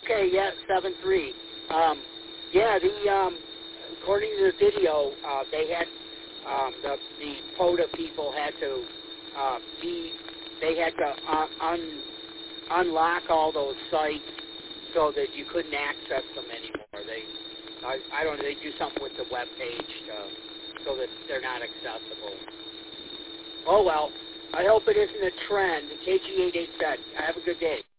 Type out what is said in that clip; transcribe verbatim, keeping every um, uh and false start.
Okay, yeah, seven three. Um, yeah, the um, according to the video, uh, they had um, the the POTA people had to uh, be they had to uh, un unlock all those sites so that you couldn't access them anymore. They I, I don't know. They do something with the web page uh, so that they're not accessible. Oh well. I hope it isn't a trend. K G eight eight said. Have a good day.